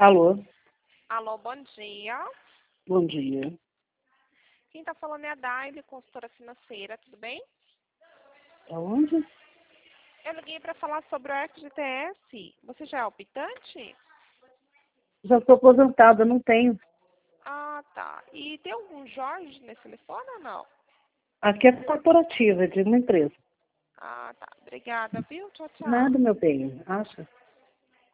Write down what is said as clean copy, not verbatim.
Alô, Alô, bom dia. bom dia. Quem está falando é a Daile, consultora financeira, tudo bem? Aonde? Eu liguei para falar sobre o FGTS. Você já é optante? Já estou aposentada, não tenho. Ah, tá. E tem algum Jorge nesse telefone ou não? Aqui é corporativa, de uma empresa. Ah, tá. Obrigada, viu? Tchau, tchau. Nada, meu bem, acha?